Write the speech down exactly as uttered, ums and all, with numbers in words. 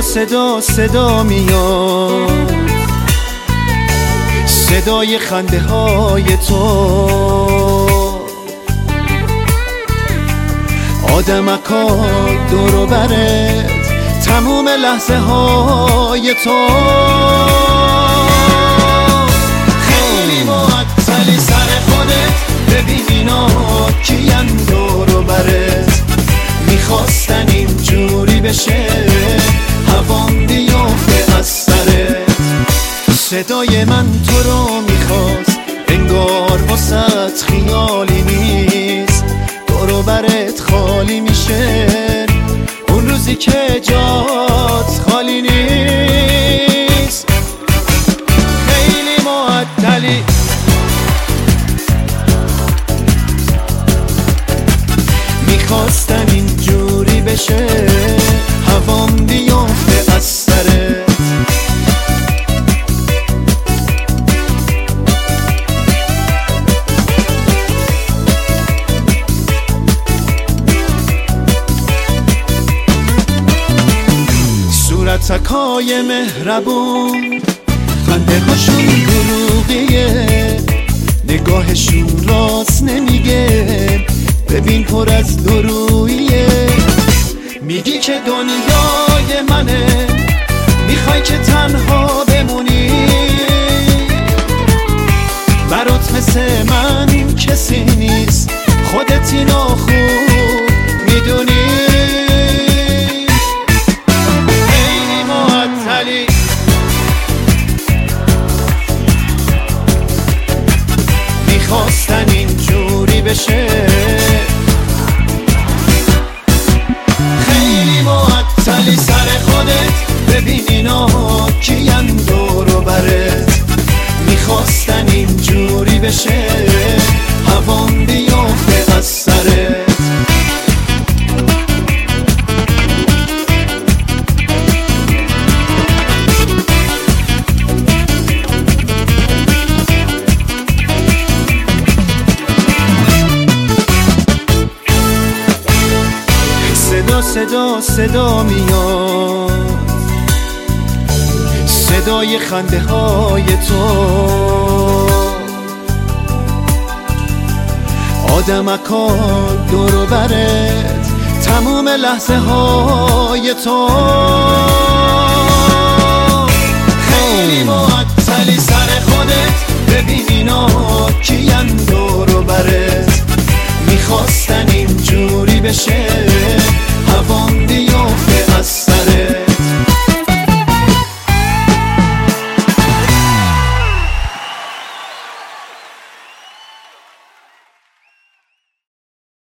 صدا صدا میاد، صدای خنده های تو. آدمکا دور و برت، تموم لحظه های تو. خیلی معطلی سر خودت، ببین اینا کین دور و برت. میخواستن اینجوری بشه هوام بیفته از سرت. صدای من تو رو میخواست، انگار واسط خیالی نیست. دور و برت خالی میشه اون روزی که جات خالی نیست. خیلی معطلی میخواستن اینجوری بشه هوام بیفته از سرت. صورتکای مهربون، خنده هاشون دروغیه، نگاهشون راست نمیگه. ببین پر از دروییه. میگی که دنیای منه، میخوای که تنها بمونی. برات مثل من کسی نیست، خودت اینو خوب میدونی. خیلی معطلی میخواستن اینجوری بشه. خیلی معطلی سر خودت، ببین اینا کین دور و برت. میخواستن اینجوری بشه هوام بیفته از سرت. صدا صدا میاد، صدای خنده های تو. آدمکا دور و برت، تموم لحظه های تو. خیلی معطلی سر خودت، ببین اینا کین دور و برت. میخواستن اینجوری بشه